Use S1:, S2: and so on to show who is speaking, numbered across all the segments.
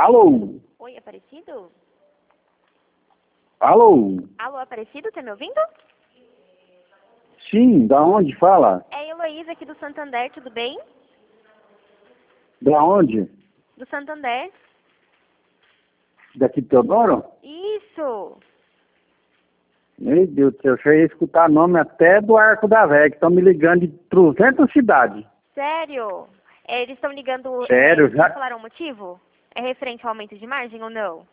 S1: Alô?
S2: Oi, Aparecido?
S1: Alô?
S2: Alô, Aparecido, tá me ouvindo?
S1: Sim, da onde fala?
S2: É a Heloísa aqui do Santander, tudo bem?
S1: Da onde?
S2: Do Santander.
S1: Daqui de Teodoro?
S2: Isso!
S1: Meu Deus do céu, eu ia escutar nome até do Arco da Véia, que estão me ligando de 300 cidades.
S2: Sério? Eles estão ligando...
S1: Sério,
S2: Eles
S1: já?
S2: falaram o motivo? É referente ao aumento de margem ou não?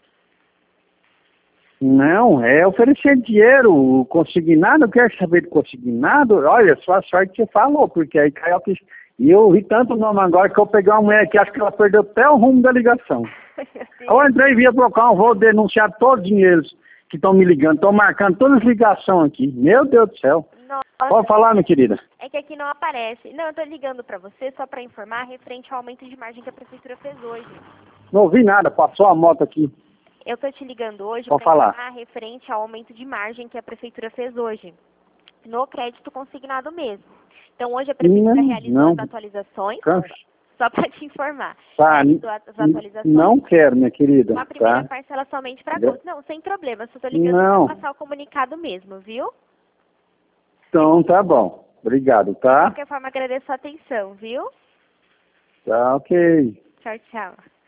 S1: Não, é oferecer dinheiro, consignado, eu quero saber de consignado. Olha, só a sorte que você falou, porque aí caiu a ficha. E eu ouvi tanto nome agora que eu peguei uma mulher que acho que ela perdeu até o rumo da ligação. Eu entrei e via trocar um vou denunciar todos os dinheiros que estão me ligando, estão marcando todas as ligações aqui. Meu Deus do céu.
S2: Nossa,
S1: Pode falar, minha querida.
S2: é que aqui não aparece. Não, eu tô ligando pra você só pra informar referente ao aumento de margem que a prefeitura fez hoje.
S1: Não ouvi nada, passou a moto aqui.
S2: Eu tô te ligando hoje
S1: Pode
S2: para
S1: falar.
S2: informar referente ao aumento de margem que a prefeitura fez hoje, no crédito consignado mesmo. Então, hoje a prefeitura realizou
S1: Não,
S2: as atualizações,
S1: canso.
S2: só para te informar,
S1: Tá,
S2: realizou as atualizações,
S1: não quero, minha querida,
S2: uma primeira
S1: tá?
S2: parcela somente para agosto. Não, sem problema, só tô ligando
S1: Não,
S2: para passar o comunicado mesmo, viu?
S1: então tá bom. Obrigado,
S2: De
S1: tá?
S2: qualquer forma, agradeço a atenção, viu?
S1: Tá, ok.
S2: Tchau, tchau.